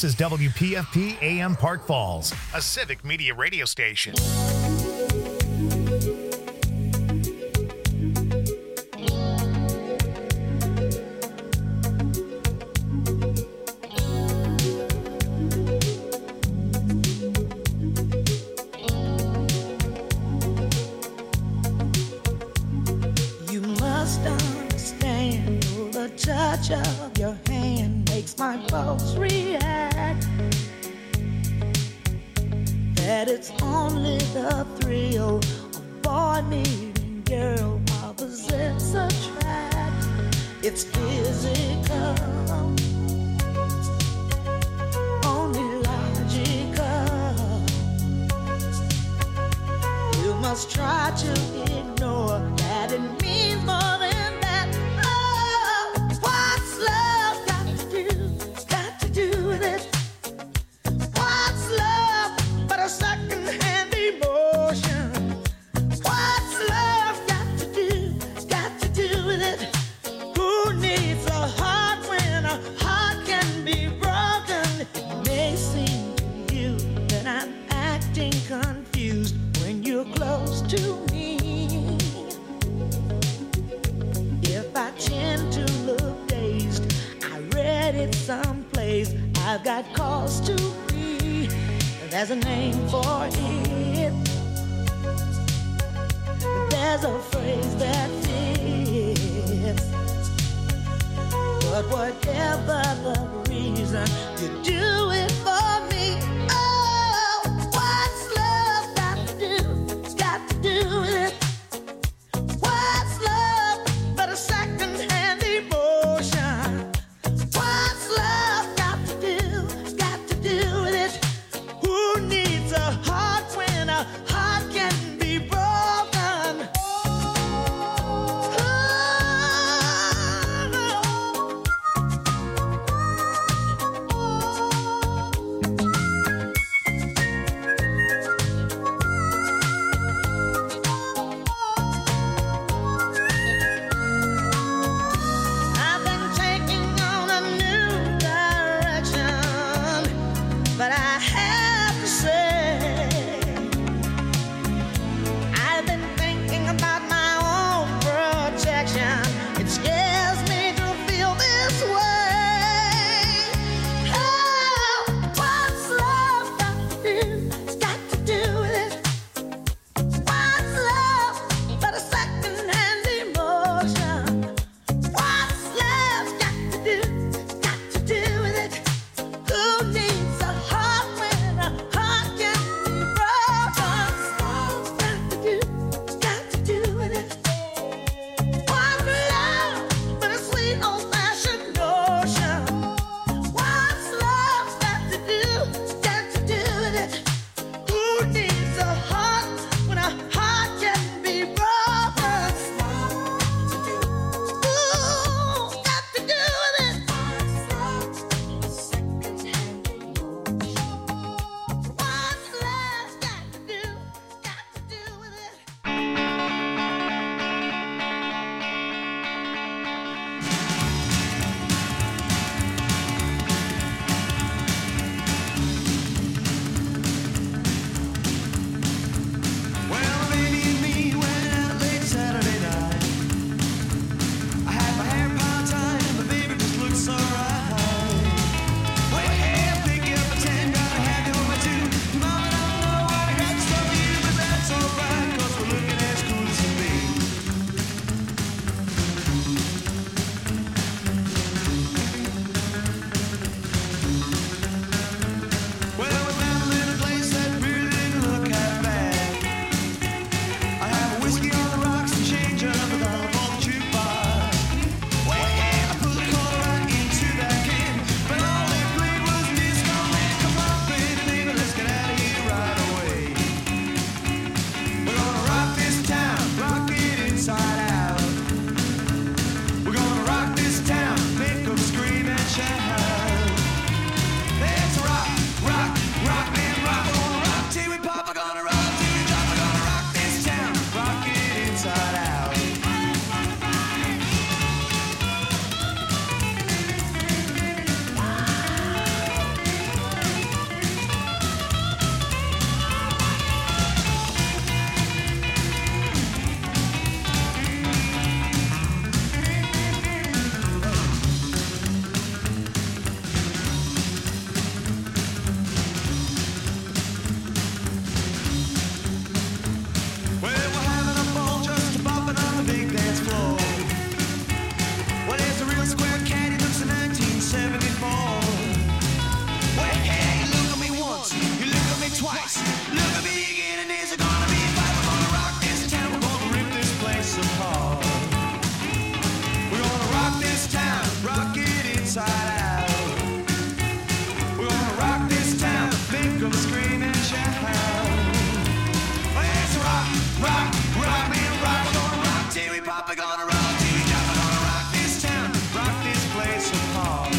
This is WPFP AM Park Falls, a civic media radio station. You must understand, the touch of your hand makes my pulse react. That it's only the thrill of boy meeting girl, opposites attract. It's physical, only logical. You must try to ignore that it means more than that. Oh, what's love got to do with it? What's love but a second-hand emotion? What's love got to do with it? Who needs a heart when a heart can be broken? It may seem to you that I'm acting confused when you're close to me. If I tend to look dazed, I read it someplace. I've got cause to be. There's a name for it. There's a phrase that fits. But whatever the reason, you do it for me. Oh, what's love got to do with it? What's love but a second-hand emotion? What's love got to do with it? Who needs a heart when a heart can be broken? Oh, Papa gonna rock, Timmy Papa gonna rock this town, rock this place apart.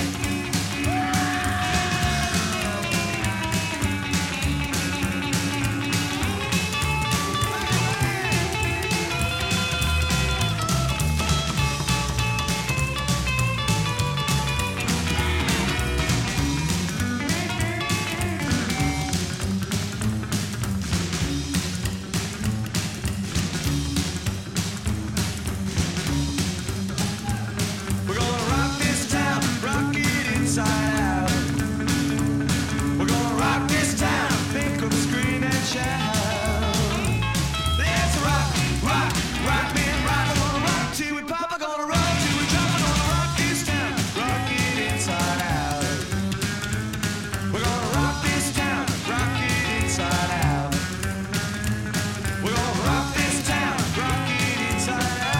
We're gonna rock this town, rock it inside out. We're gonna rock this town, pick up, scream and shout. Let's rock, rock, rock, man, rock. We're gonna rock till we pop, we're gonna rock till we drop. We're gonna rock this town, rock it inside out. We're gonna rock this town, rock it inside out. We're gonna rock this town, rock it inside out.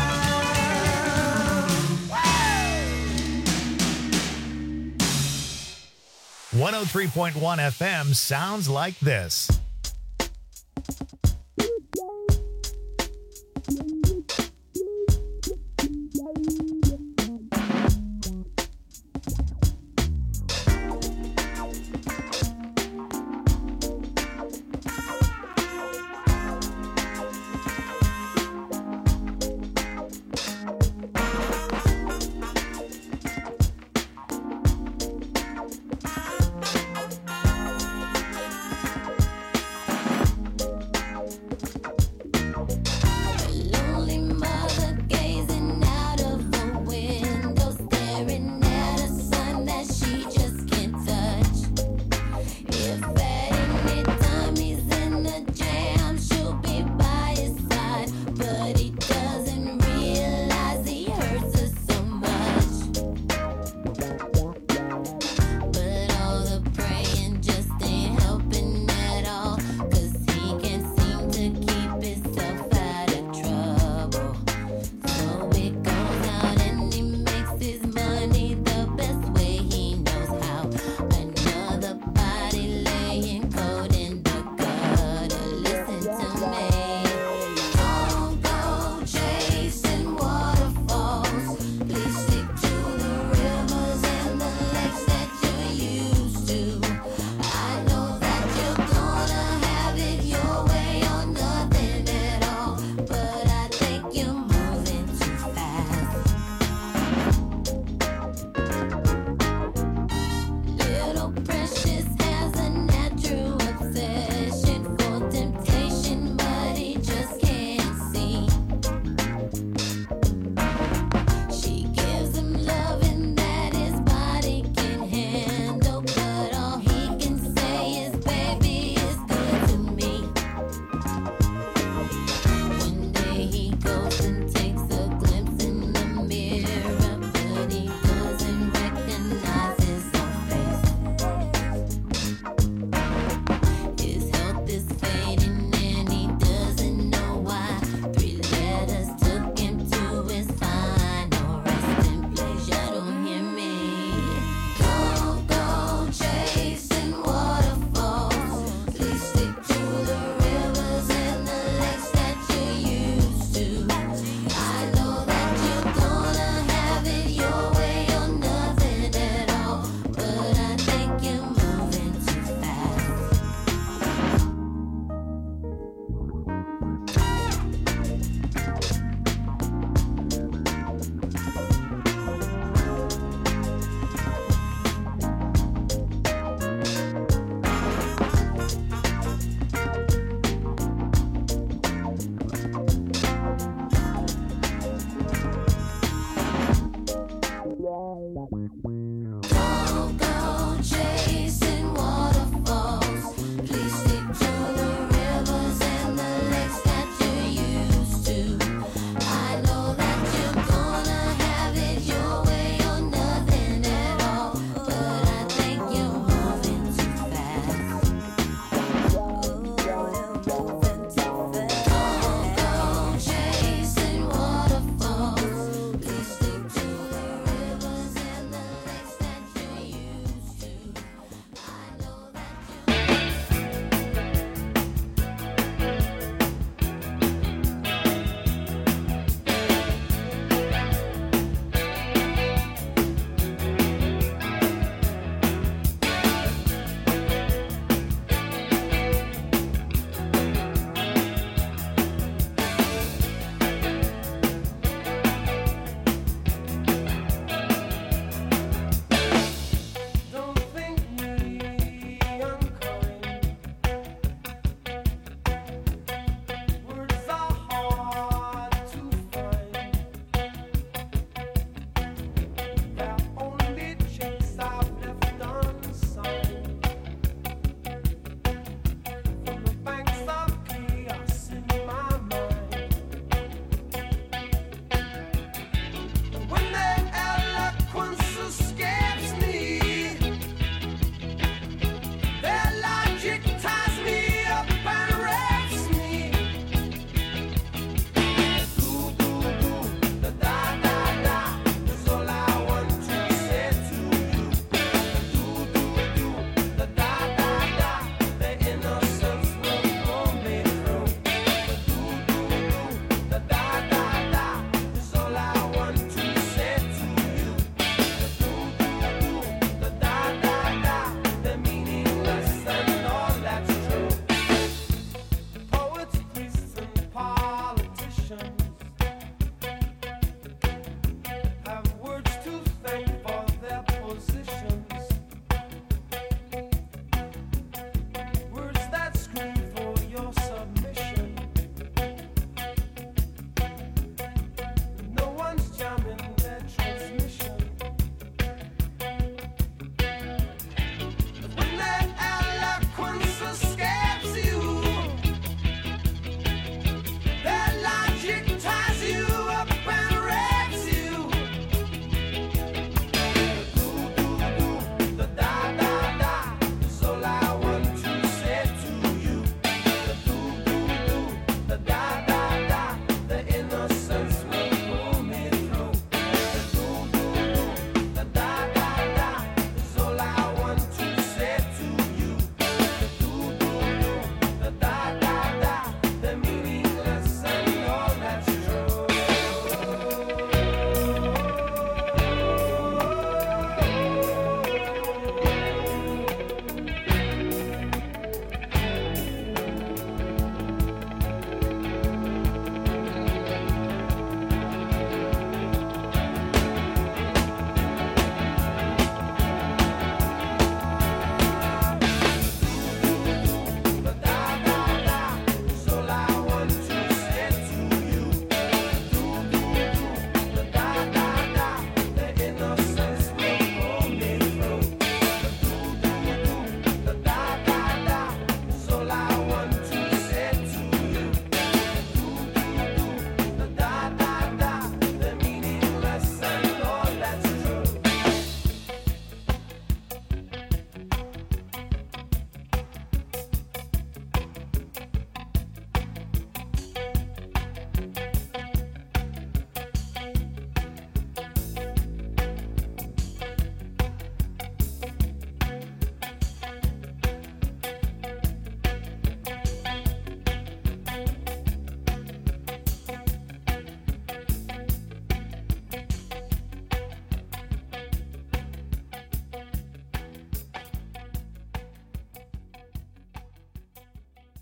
103.1 FM sounds like this.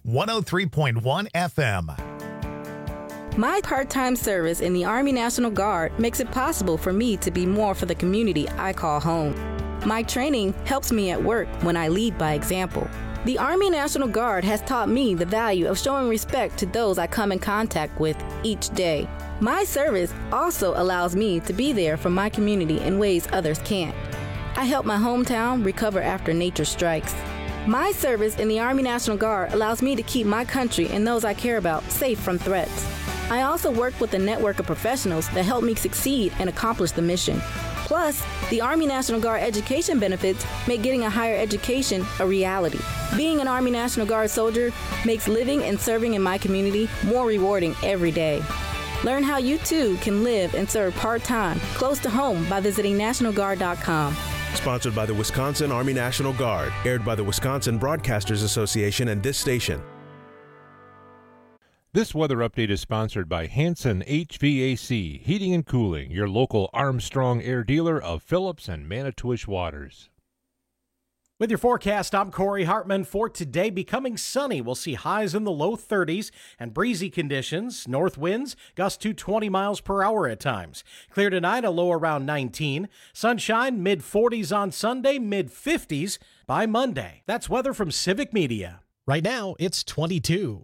103.1 FM. My part-time service in the Army National Guard makes it possible for me to be more for the community I call home. My training helps me at work when I lead by example. The Army National Guard has taught me the value of showing respect to those I come in contact with each day. My service also allows me to be there for my community in ways others can't. I help my hometown recover after nature strikes. My service in the Army National Guard allows me to keep my country and those I care about safe from threats. I also work with a network of professionals that help me succeed and accomplish the mission. Plus, the Army National Guard education benefits make getting a higher education a reality. Being an Army National Guard soldier makes living and serving in my community more rewarding every day. Learn how you too can live and serve part-time, close to home by visiting NationalGuard.com. Sponsored by the Wisconsin Army National Guard. Aired by the Wisconsin Broadcasters Association and this station. This weather update is sponsored by Hanson HVAC, Heating and Cooling, your local Armstrong Air dealer of Phillips and Manitowish Waters. With your forecast, I'm Corey Hartman. For today, becoming sunny. We'll see highs in the low 30s and breezy conditions. North winds gust to 20 miles per hour at times. Clear tonight, a low around 19. Sunshine, mid-40s on Sunday, mid-50s by Monday. That's weather from Civic Media. Right now, it's 22.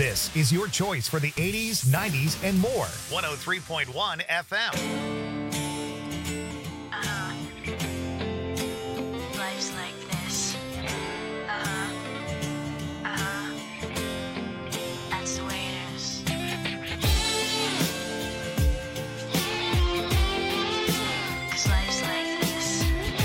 This is your choice for the 80s, 90s, and more. 103.1 FM. Life's like this. That's the way it is. 'Cause life's like this.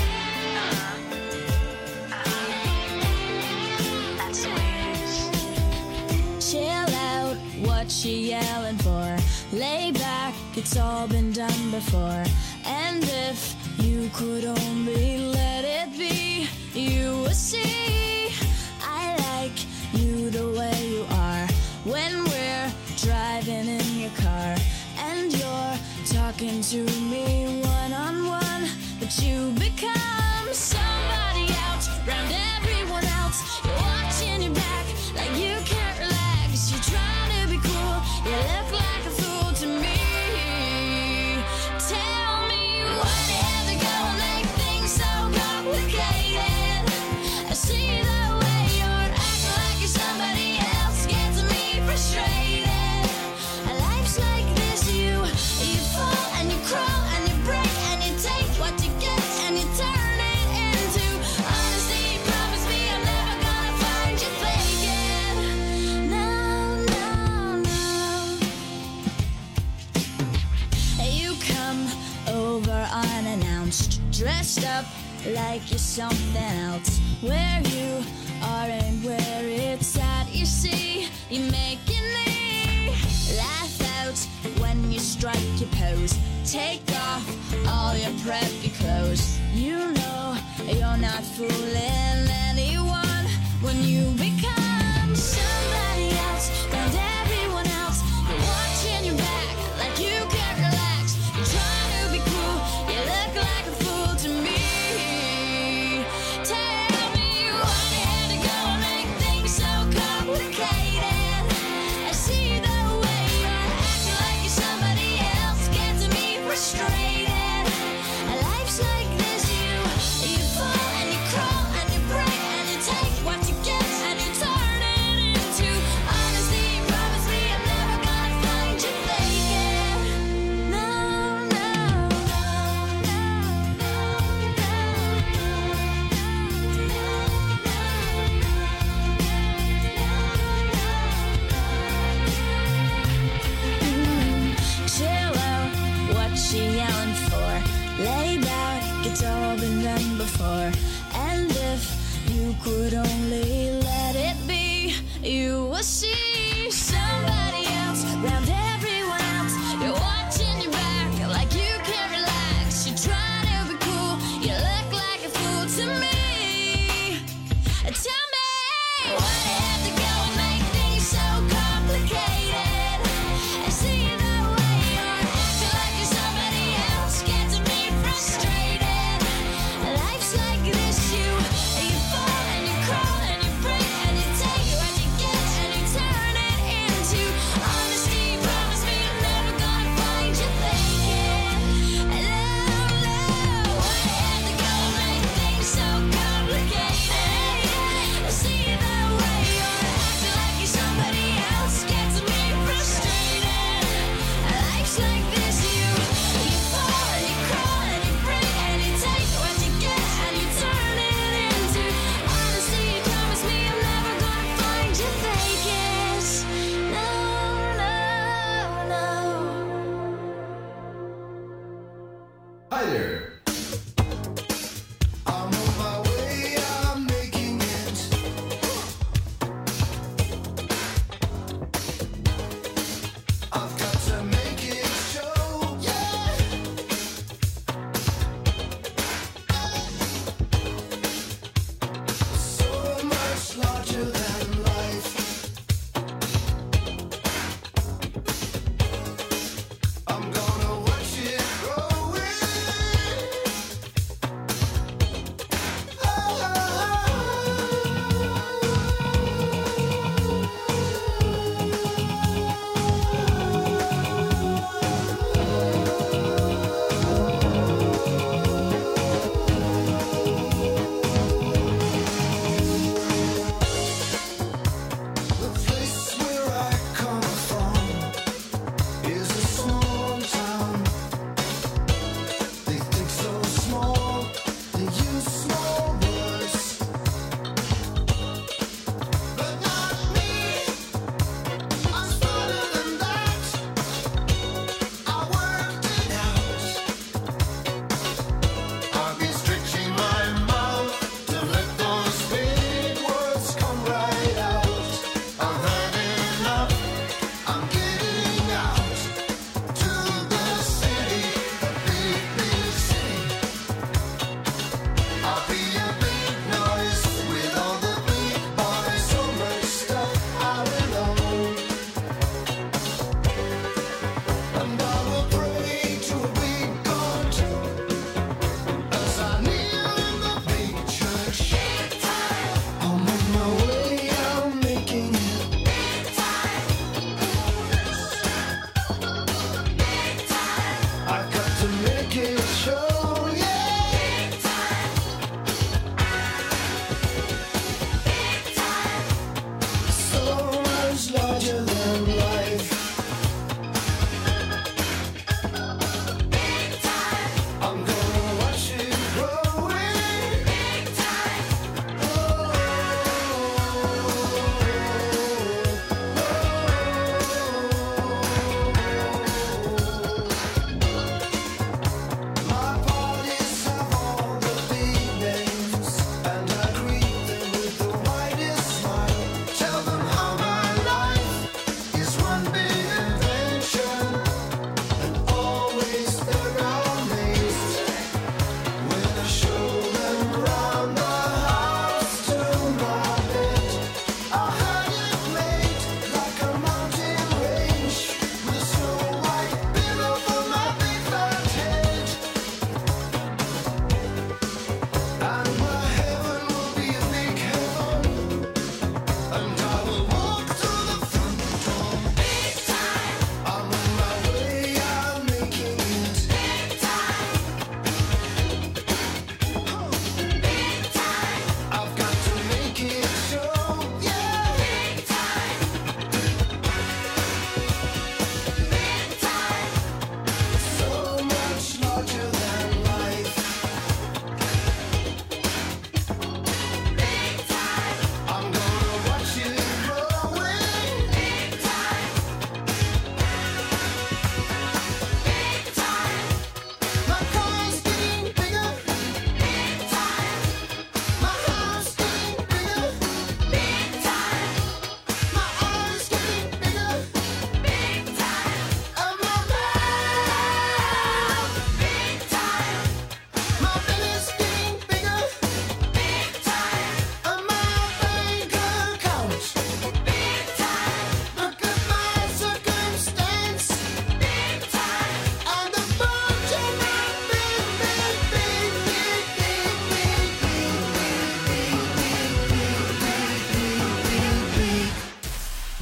That's the way it is. Chill out, what you yelling for? Lay back, it's all been done before. And if you could only let it be, you would see I like you the way you are. When we're driving in your car and you're talking to me one-on-one, but you become somebody else round everyone else. You're watching your back like you can't relax. You're trying to be cool, you look like a fool to me. Tell me what you have to go and make things so complicated. I see the way you're acting like you're somebody else, gets me frustrated. Life's like this, you fall and you crawl and you break and you take what you get and you turn it into honesty. Promise me I'm never gonna find you faking. No, no, no. You come over unannounced, dressed up like you're something else. Where you are and where it's at, you see, you're making me laugh out when you strike your pose. Take off all your preppy clothes. You know you're not fooling anyone when you become somebody else round everyone else. You're watching your back like you can't relax. You're trying to be cool, you look like a fool to me. Tell me why you had to go and make things so complicated. I see the way you're acting like you're somebody else, gets me frustrated. Life's like this, you fall and you crawl and you break and you take what you get and you turn it into honesty. Promise me I'm never gonna find you faking. No, no, chill out, what you yelling for? Lay back, it's all been done before. And if you could only let it be, you will see somebody else round everyone else. You're watching your back like you can't relax. You're trying to be cool, you look like a fool to me. Tell me why you have to go and make things so complicated. I see the way you're acting like you're somebody else, gets me frustrated. Life's like this, you fall and you crawl and you break and you take what you get and you turn it into honesty. Promise me I'm never gonna find you faking. Love, why you have to go and make things so complicated? I see the way you're acting like you're somebody else, gets me frustrated. Life's like this, you fall and you crawl and you break and you take what you get and you turn it into honesty. Promise me I'm never gonna find you faking. No, no, no. Hi there. I'm on my way, I'm making it. I've got to make it show, yeah. So much larger than life. I'm gonna watch it growing.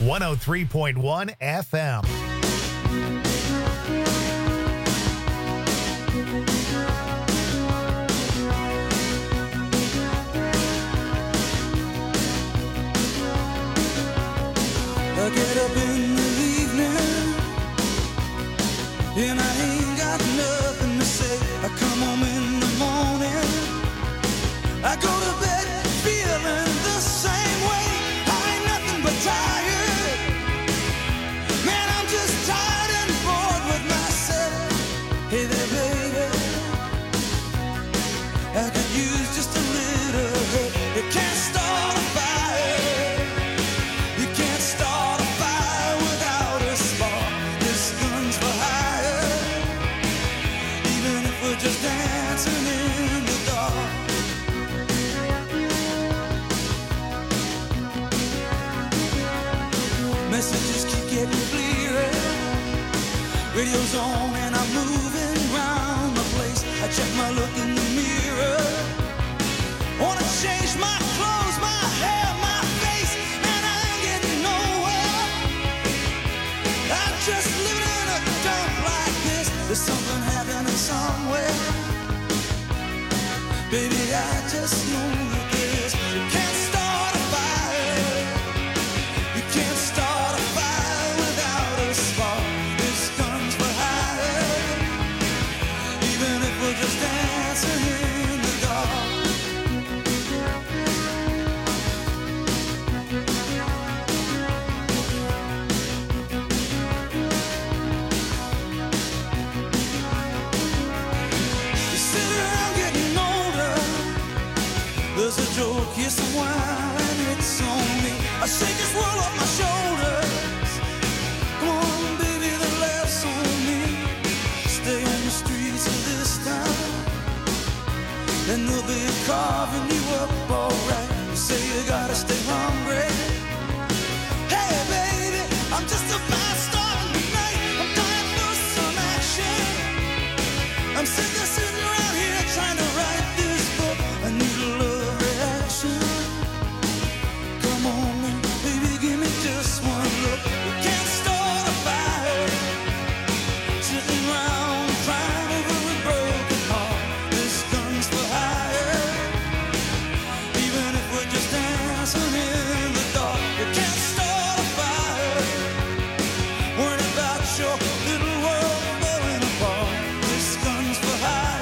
103.1 FM. I get up in the evening and I ain't got nothing to say. I come home in the morning, I go to bed feeling the same way. I ain't nothing but tired. Man, I'm just tired and bored with myself. Hey there, baby, I could use just a little help. You can't start a fire. You can't start a fire without a spark. This gun's for hire, even if we're just dancing in the dark. Messages keep getting clearer. Radio's on and I'm moving around the place. I check my look in the mirror. Wanna change my clothes, my hair, my face, and I ain't getting nowhere. I'm just living in a dump like this. There's something happening somewhere. Baby, I just know that this. You can't start a fire. You can't start a fire without a spark. This gun's for hire, even if we're just dancing in the dark. You sit around getting older. There's a joke, here's some wine, and it's on me. I shake this world off my shoulders. Come on, baby, the laughs on me. Stay on the streets of this town, and they'll be carving you up alright. You say you gotta stay hungry. Hey, baby, I'm just about starting the night. I'm dying for some action. I'm sick of sitting around here trying to write this book. I need a love reaction. Come on, man, baby, give me just one look. You can't start a fire sitting around crying over a broken heart. This gun's for hire, even if we're just dancing in the dark. You can't start a fire worrying about your little world falling apart. This gun's for hire.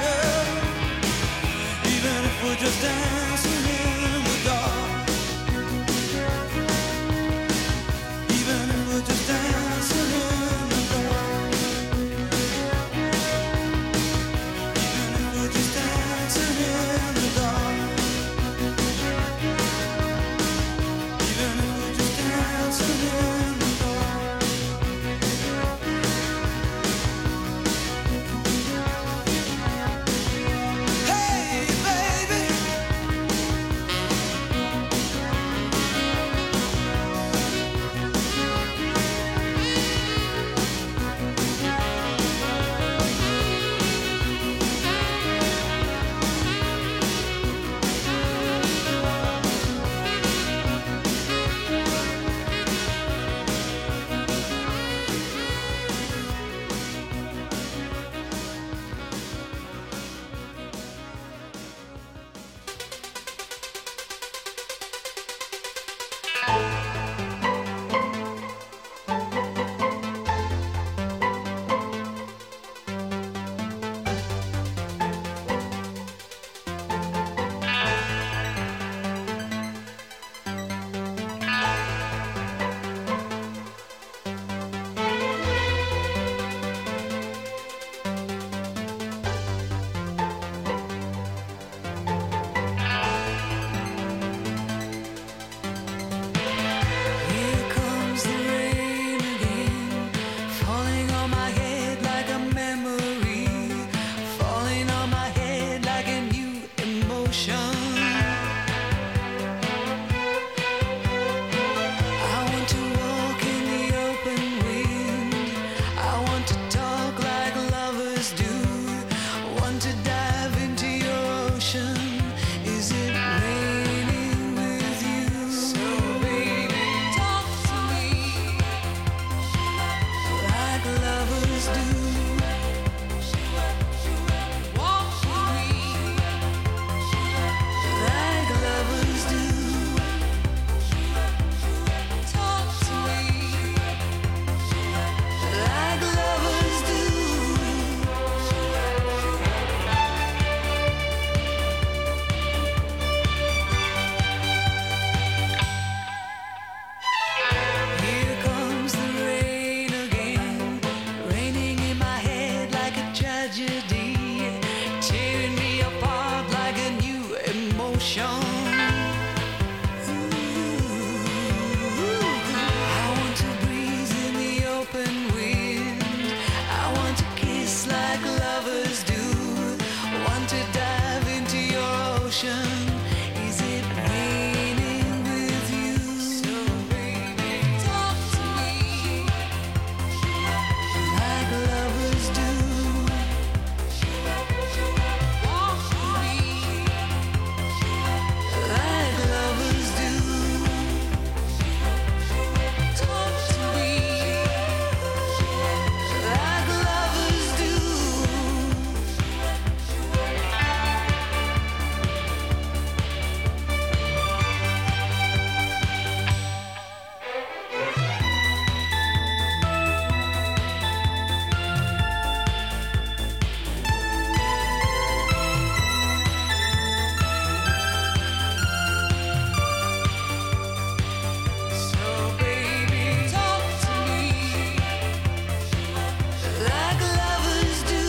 tragedy, tearing me apart like a new emotion. I want to breathe in the open wind. I want to kiss like lovers do. Want to dive into your ocean. Is it raining with you? So baby, talk to me like lovers do. Walk with me like lovers do. Talk to me like lovers do. So baby, talk to me like lovers do.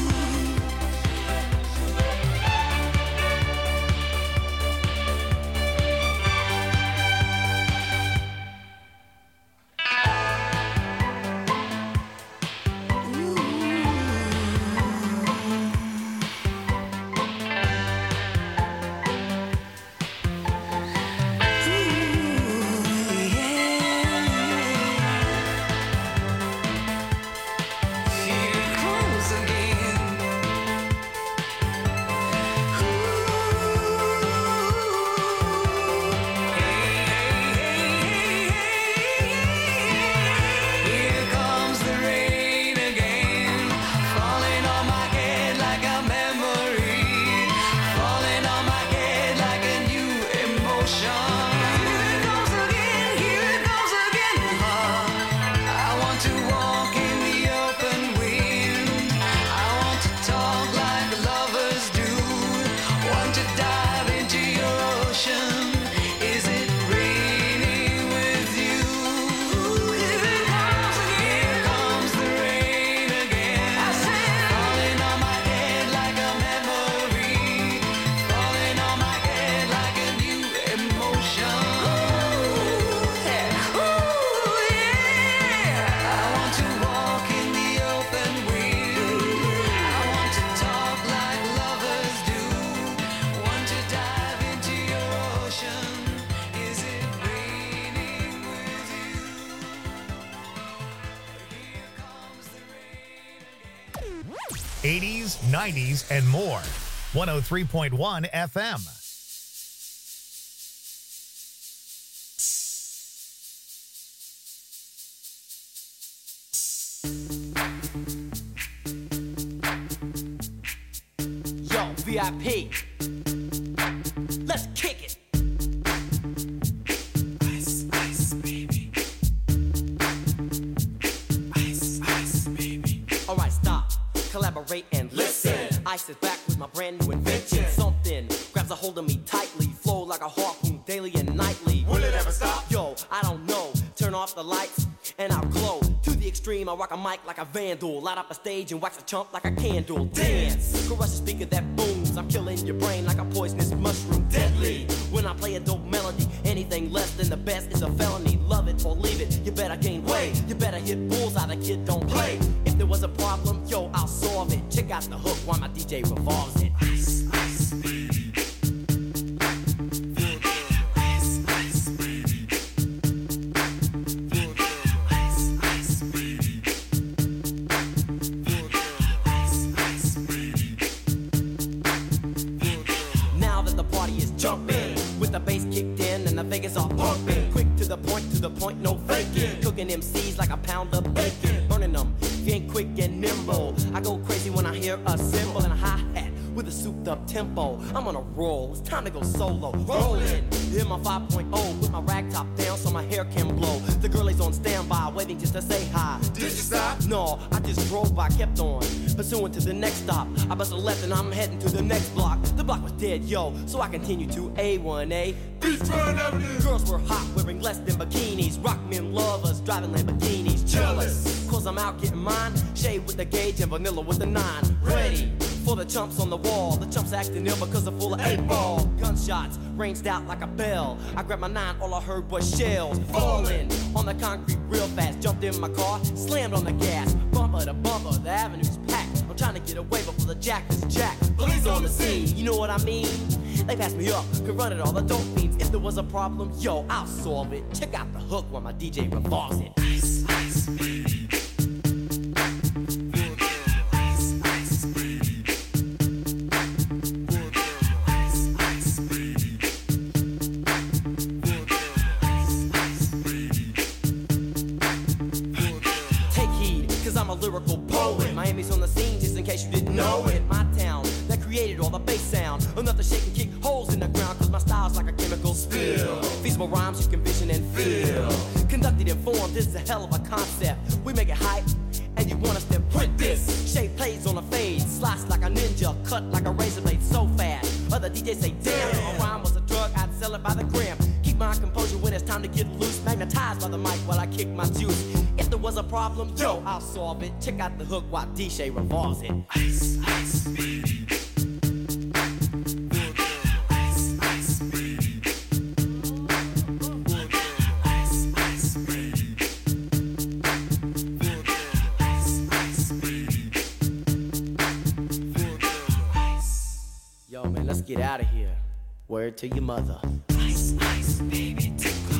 Here comes again. Here comes the rain again, falling on my head like a memory, falling on my head like a new emotion. Here it goes again, here it goes again. I want to walk in the open wind. I want to talk like lovers do. Want to dive into your ocean. Is it raining with you? Here it comes again. Here comes the rain again. I said, falling on my head like a memory, falling on my head like a new emotion. Yeah. I want to walk in the open wind. I want to talk like lovers do. Want to dive into your ocean. Is it raining with you? Here comes the rain again. 80s, 90s, and more. 103.1 FM. Yo, VIP. Let's kick it. Ice, ice, baby. Ice, ice, baby. Alright, stop. Collaborate and listen. Ice is back with my brand new invention. Something grabs a hold of me tightly. Flow like a harpoon daily and nightly. Will it ever stop? Yo, I don't know. Turn off the lights and I'll glow. To the extreme, I rock a mic like a vandal. Light up a stage and wax a chump like a candle. Dance! Crush a speaker that booms. I'm killing your brain like a poisonous mushroom. Deadly! When I play a dope melody, anything less than the best is a felony. Love it or leave it, you better gain weight. You better hit bullseye, the kid don't play. If there was a problem, yo, I'll solve it. Check out the hook while my DJ revolves it. Ice, ice, baby. Ice, ice, baby. Ice, ice, baby. Ice, ice, baby. Now that the party is jumping, with the bass kicked in and the Vegas are pumping. Quick to the point, no faking. Cooking MCs like a pound of bacon. Burning them, if you ain't quick and nimble. I go crazy when I hear a cymbal and a hi-hat with a souped up tempo. I'm on a roll, it's time to go solo. Rolling, hit my 5.0 with my rag top down so my hair can blow. The girl is on standby, waiting just to say hi. Did you stop? No, I just drove by, kept on pursuing to the next stop. I bust a left and I'm heading to the next block. The block was dead, yo, so I continued to A1A. Beachfront Avenue. Girls were hot, wearing less than bikinis. Rock men lovers, driving Lamborghinis. Jealous, cause I'm out getting mine. Shade with the gauge and vanilla with the 9. Ready for the chumps on the wall. The chumps acting ill because they're full of 8-ball. Gunshots ranged out like a bell. I grabbed my 9, all I heard was shells falling on the concrete real fast. Jumped in my car, slammed on the gas. Bumper to bumper, the avenue's packed. I'm trying to get away before the jack is jacked. Police on the scene, you know what I mean? They passed me up, could run it all, the dope fiends. If there was a problem, yo, I'll solve it. Check out the hook while my DJ revolves it. Ice, ice, baby. Lyrical poet. Miami's on the scene, just in case you didn't know it. My town that created all the bass sound. Enough to shake and kick holes in the ground, cause my style's like a chemical spill. Feasible rhymes you can vision and feel. Conducted in form, this is a hell of a concept. We make it hype, and you want us to print this. Shape plays on a fade, slice like a ninja, cut like a razor blade so fast. Other DJs say, damn, if a rhyme was a drug, I'd sell it by the gram. Keep my composure when it's time to get loose. Magnetized by the mic while I kick my juice. If there was a problem, yo, I'll solve it. Check out the hook while DJ revolves it. Ice, ice, baby. Ice, ice, baby. Ice, ice, baby. Ice, ice, baby. Yo, man, let's get out of here. Word to your mother. Ice, ice, baby, to go.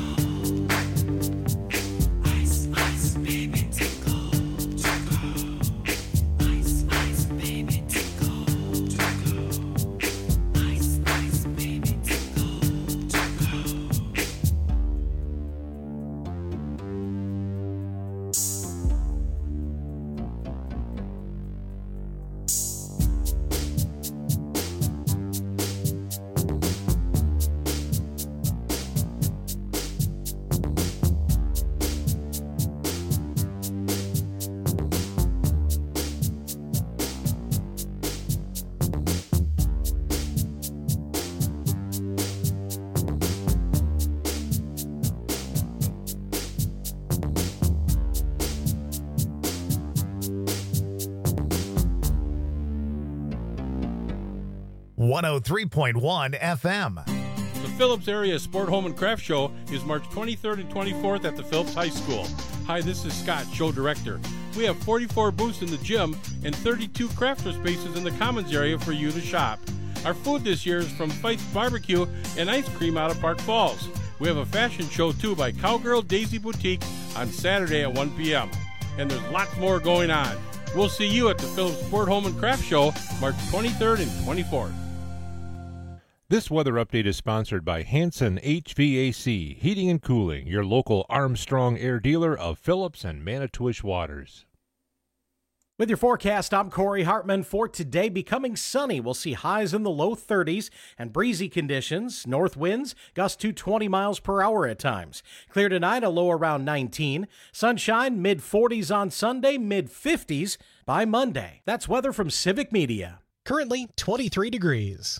.1 FM. The Phillips Area Sport Home and Craft Show is March 23rd and 24th at the Phillips High School. Hi, this is Scott, show director. We have 44 booths in the gym and 32 crafter spaces in the commons area for you to shop. Our food this year is from Fite's Barbecue and Ice Cream out of Park Falls. We have a fashion show too by Cowgirl Daisy Boutique on Saturday at 1 p.m. And there's lots more going on. We'll see you at the Phillips Sport Home and Craft Show March 23rd and 24th. This weather update is sponsored by Hanson HVAC, Heating and Cooling, your local Armstrong Air dealer of Phillips and Manitowish Waters. With your forecast, I'm Corey Hartman. For today, becoming sunny. We'll see highs in the low 30s and breezy conditions. North winds, gusts to 20 miles per hour at times. Clear tonight, a low around 19. Sunshine, mid-40s on Sunday, mid-50s by Monday. That's weather from Civic Media. Currently 23 degrees.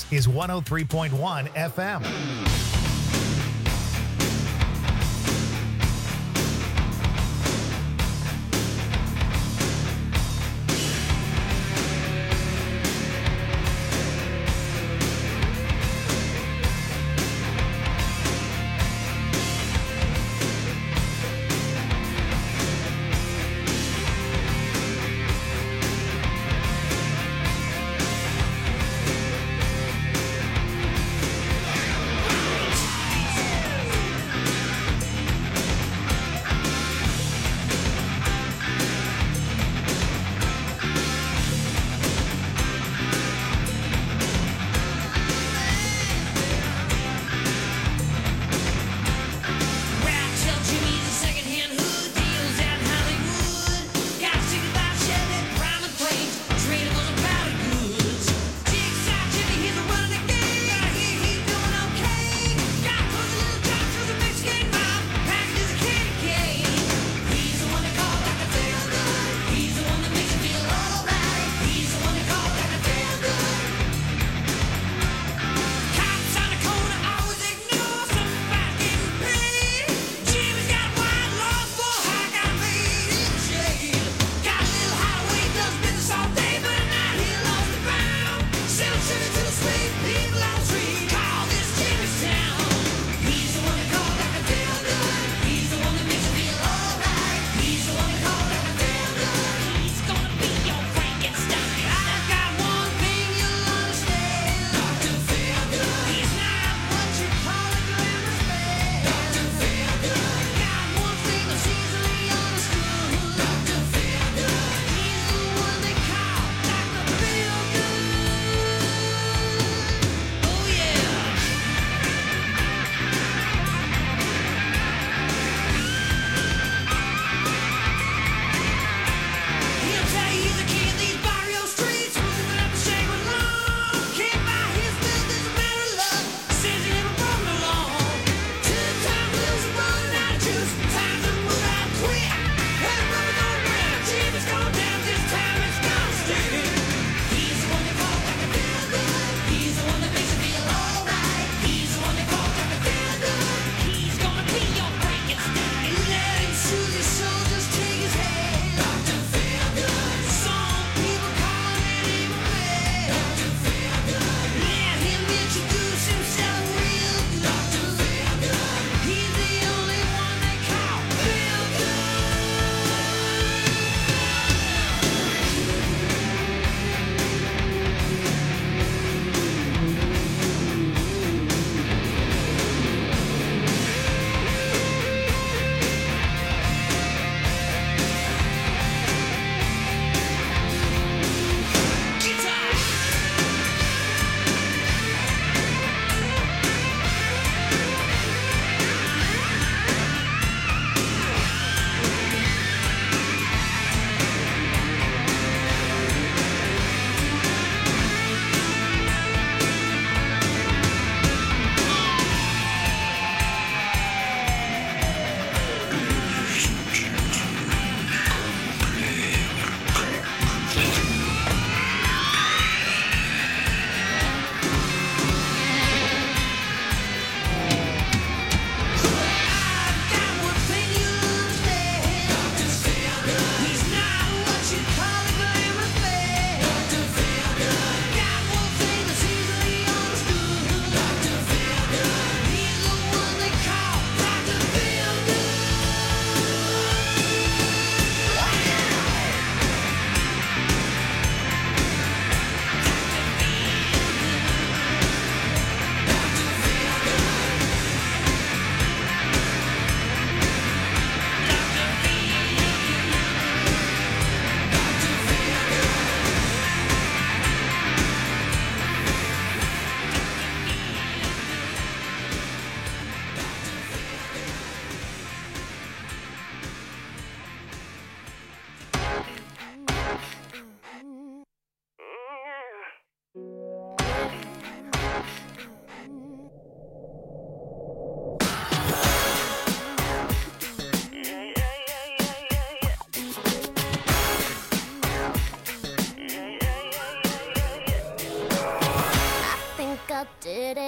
This is 103.1 FM.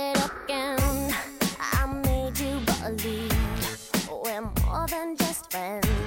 it up again. I made you believe we're more than just friends.